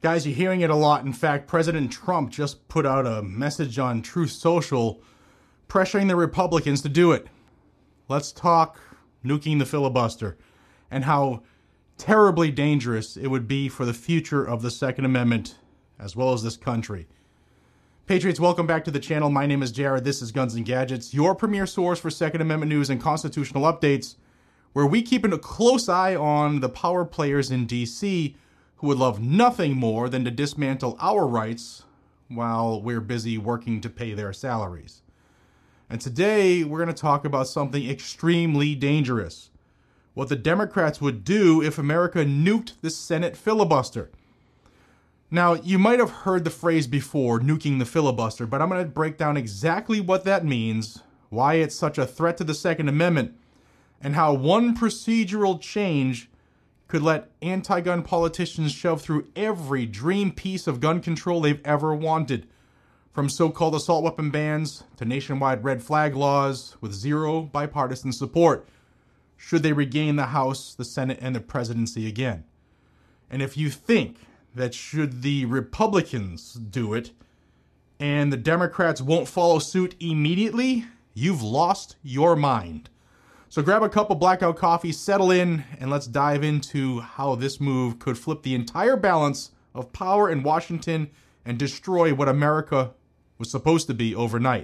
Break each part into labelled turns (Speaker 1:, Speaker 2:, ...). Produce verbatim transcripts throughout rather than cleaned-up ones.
Speaker 1: Guys, you're hearing it a lot. In fact, President Trump just put out a message on Truth Social pressuring the Republicans to do it. Let's talk nuking the filibuster and how terribly dangerous it would be for the future of the Second Amendment as well as this country. Patriots, welcome back to the channel. My name is Jared. This is Guns and Gadgets, your premier source for Second Amendment news and constitutional updates, where we keep a close eye on the power players in D C who would love nothing more than to dismantle our rights while we're busy working to pay their salaries. And today, we're going to talk about something extremely dangerous. What the Democrats would do if America nuked the Senate filibuster. Now, you might have heard the phrase before, nuking the filibuster, but I'm going to break down exactly what that means, why it's such a threat to the Second Amendment, and how one procedural change could let anti-gun politicians shove through every dream piece of gun control they've ever wanted, from so-called assault weapon bans to nationwide red flag laws with zero bipartisan support, should they regain the House, the Senate, and the presidency again. And if you think that should the Republicans do it, and the Democrats won't follow suit immediately, you've lost your mind. So grab a cup of blackout coffee, settle in, and let's dive into how this move could flip the entire balance of power in Washington and destroy what America was supposed to be overnight.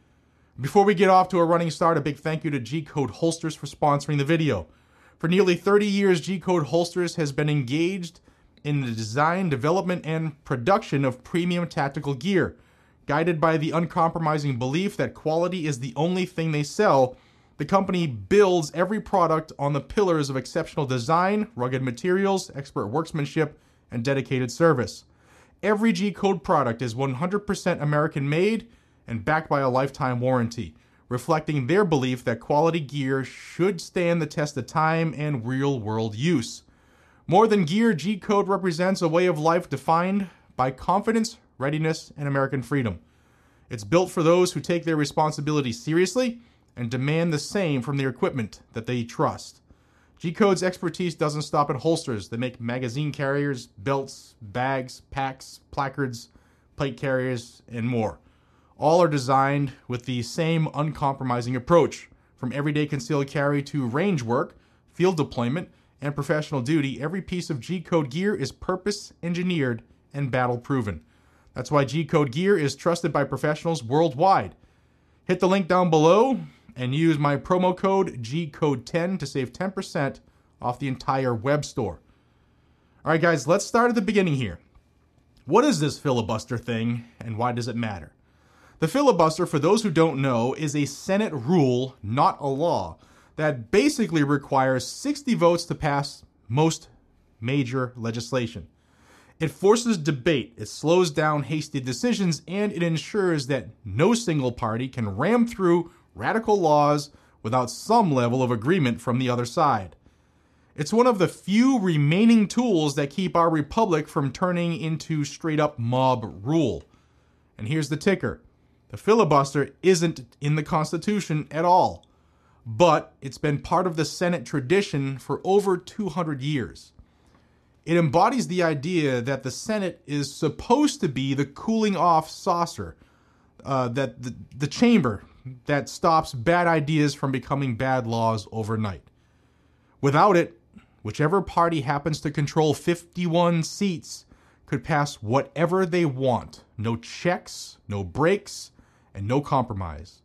Speaker 1: Before we get off to a running start, a big thank you to G-Code Holsters for sponsoring the video. For nearly thirty years, G-Code Holsters has been engaged in the design, development, and production of premium tactical gear. Guided by the uncompromising belief that quality is the only thing they sell, the company builds every product on the pillars of exceptional design, rugged materials, expert workmanship, and dedicated service. Every G-Code product is one hundred percent American-made and backed by a lifetime warranty, reflecting their belief that quality gear should stand the test of time and real-world use. More than gear, G-Code represents a way of life defined by confidence, readiness, and American freedom. It's built for those who take their responsibility seriously and demand the same from their equipment that they trust. G-Code's expertise doesn't stop at holsters. They make magazine carriers, belts, bags, packs, placards, plate carriers, and more. All are designed with the same uncompromising approach. From everyday concealed carry to range work, field deployment, and professional duty, every piece of G-Code gear is purpose-engineered and battle-proven. That's why G-Code gear is trusted by professionals worldwide. Hit the link down below and use my promo code G code ten to save ten percent off the entire web store. All right, guys, let's start at the beginning here. What is this filibuster thing, and why does it matter? The filibuster, for those who don't know, is a Senate rule, not a law, that basically requires sixty votes to pass most major legislation. It forces debate, it slows down hasty decisions, and it ensures that no single party can ram through radical laws without some level of agreement from the other side. It's one of the few remaining tools that keep our republic from turning into straight-up mob rule. And here's the ticker. The filibuster isn't in the Constitution at all, but it's been part of the Senate tradition for over two hundred years. It embodies the idea that the Senate is supposed to be the cooling off saucer, uh, that the, the chamber that stops bad ideas from becoming bad laws overnight. Without it, whichever party happens to control fifty-one seats could pass whatever they want. No checks, no breaks, and no compromise.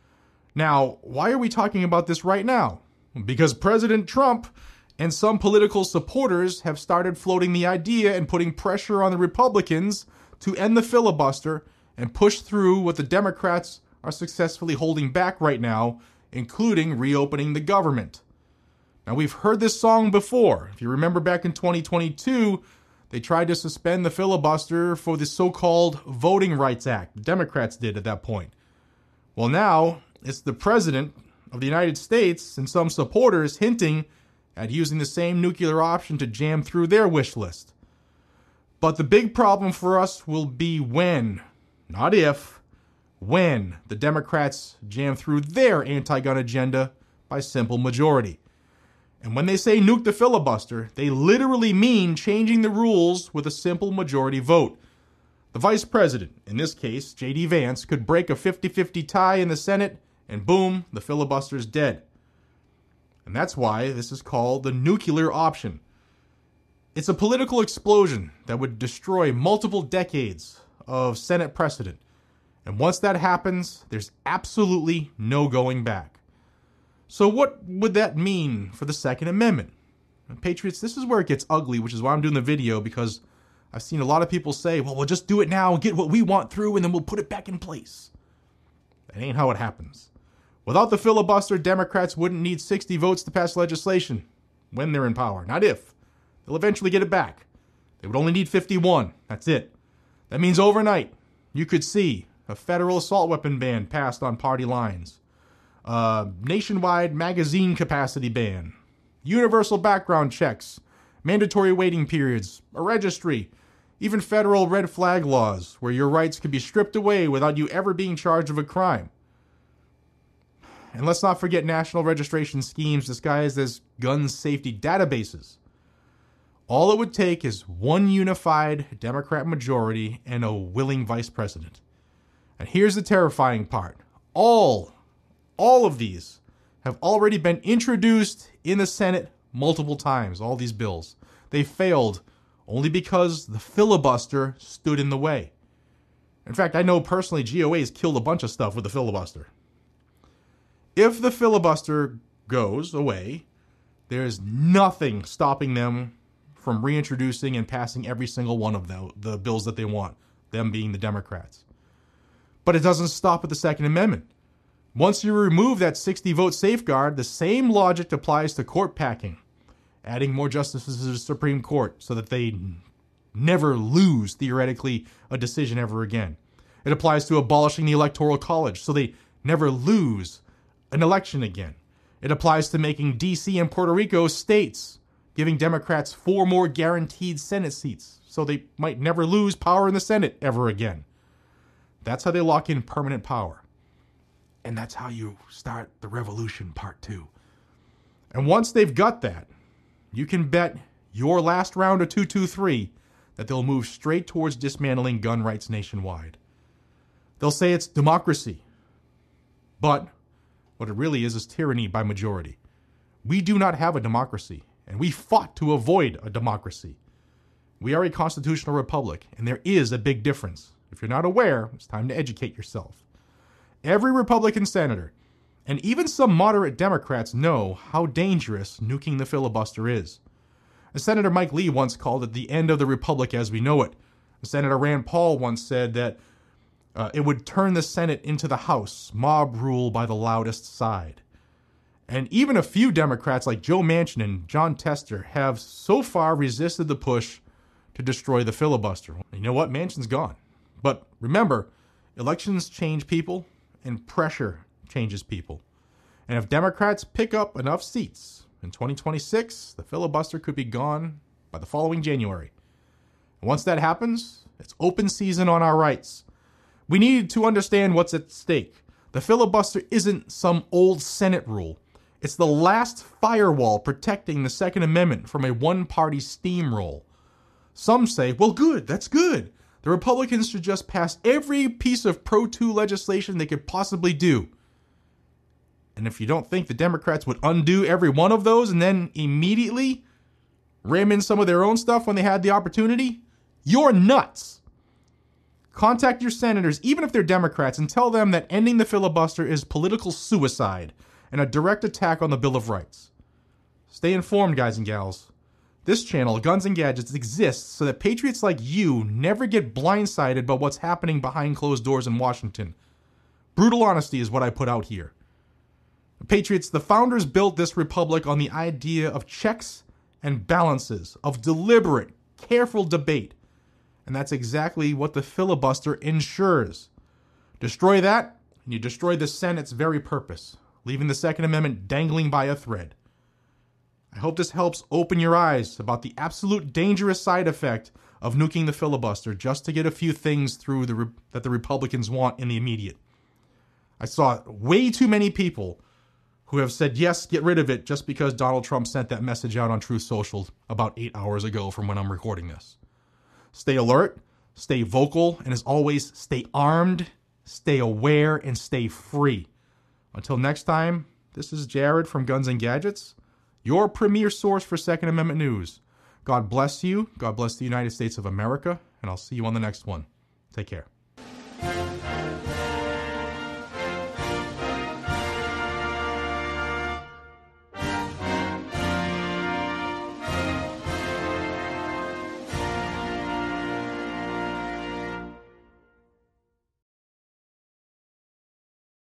Speaker 1: Now, why are we talking about this right now? Because President Trump and some political supporters have started floating the idea and putting pressure on the Republicans to end the filibuster and push through what the Democrats are successfully holding back right now, including reopening the government. Now, we've heard this song before. If you remember back in twenty twenty-two, they tried to suspend the filibuster for the so-called Voting Rights Act. The Democrats did at that point. Well, now it's the President of the United States and some supporters hinting at using the same nuclear option to jam through their wish list. But the big problem for us will be when, not if, when the Democrats jam through their anti-gun agenda by simple majority. And when they say nuke the filibuster, they literally mean changing the rules with a simple majority vote. The vice president, in this case, J D Vance, could break a fifty-fifty tie in the Senate, and boom, the filibuster's dead. And that's why this is called the nuclear option. It's a political explosion that would destroy multiple decades of Senate precedent. And once that happens, there's absolutely no going back. So what would that mean for the Second Amendment? And Patriots, this is where it gets ugly, which is why I'm doing the video, because I've seen a lot of people say, well, we'll just do it now and get what we want through, and then we'll put it back in place. That ain't how it happens. Without the filibuster, Democrats wouldn't need sixty votes to pass legislation when they're in power, not if. They'll eventually get it back. They would only need fifty-one. That's it. That means overnight, you could see a federal assault weapon ban passed on party lines, a nationwide magazine capacity ban, universal background checks, mandatory waiting periods, a registry, even federal red flag laws where your rights could be stripped away without you ever being charged of a crime. And let's not forget national registration schemes disguised as gun safety databases. All it would take is one unified Democrat majority and a willing vice president. And here's the terrifying part. All, all of these have already been introduced in the Senate multiple times, all these bills. They failed only because the filibuster stood in the way. In fact, I know personally G O A's killed a bunch of stuff with the filibuster. If the filibuster goes away, there's nothing stopping them from reintroducing and passing every single one of the, the bills that they want, them being the Democrats. But it doesn't stop at the Second Amendment. Once you remove that sixty-vote safeguard, the same logic applies to court packing, adding more justices to the Supreme Court so that they never lose, theoretically, a decision ever again. It applies to abolishing the Electoral College so they never lose an election again. It applies to making D C and Puerto Rico states, giving Democrats four more guaranteed Senate seats so they might never lose power in the Senate ever again. That's how they lock in permanent power. And that's how you start the revolution part two. And once they've got that, you can bet your last round of two two three that they'll move straight towards dismantling gun rights nationwide. They'll say it's democracy. But what it really is is tyranny by majority. We do not have a democracy, and we fought to avoid a democracy. We are a constitutional republic, and there is a big difference. If you're not aware, it's time to educate yourself. Every Republican senator, and even some moderate Democrats, know how dangerous nuking the filibuster is. Senator Mike Lee once called it the end of the republic as we know it. Senator Rand Paul once said that uh, it would turn the Senate into the House, mob rule by the loudest side. And even a few Democrats like Joe Manchin and John Tester have so far resisted the push to destroy the filibuster. You know what? Manchin's gone. But remember, elections change people and pressure changes people. And if Democrats pick up enough seats in twenty twenty-six, the filibuster could be gone by the following January. And once that happens, it's open season on our rights. We need to understand what's at stake. The filibuster isn't some old Senate rule. It's the last firewall protecting the Second Amendment from a one-party steamroll. Some say, well, good, that's good. The Republicans should just pass every piece of Pro two legislation they could possibly do. And if you don't think the Democrats would undo every one of those and then immediately ram in some of their own stuff when they had the opportunity, you're nuts. Contact your senators, even if they're Democrats, and tell them that ending the filibuster is political suicide and a direct attack on the Bill of Rights. Stay informed, guys and gals. This channel, Guns and Gadgets, exists so that patriots like you never get blindsided by what's happening behind closed doors in Washington. Brutal honesty is what I put out here. Patriots, the founders built this republic on the idea of checks and balances, of deliberate, careful debate. And that's exactly what the filibuster ensures. Destroy that, and you destroy the Senate's very purpose, leaving the Second Amendment dangling by a thread. I hope this helps open your eyes about the absolute dangerous side effect of nuking the filibuster just to get a few things through the re- that the Republicans want in the immediate. I saw way too many people who have said, yes, get rid of it just because Donald Trump sent that message out on Truth Social about eight hours ago from when I'm recording this. Stay alert, stay vocal, and as always, stay armed, stay aware, and stay free. Until next time, this is Jared from Guns and Gadgets, your premier source for Second Amendment news. God bless you, God bless the United States of America, and I'll see you on the next one. Take care.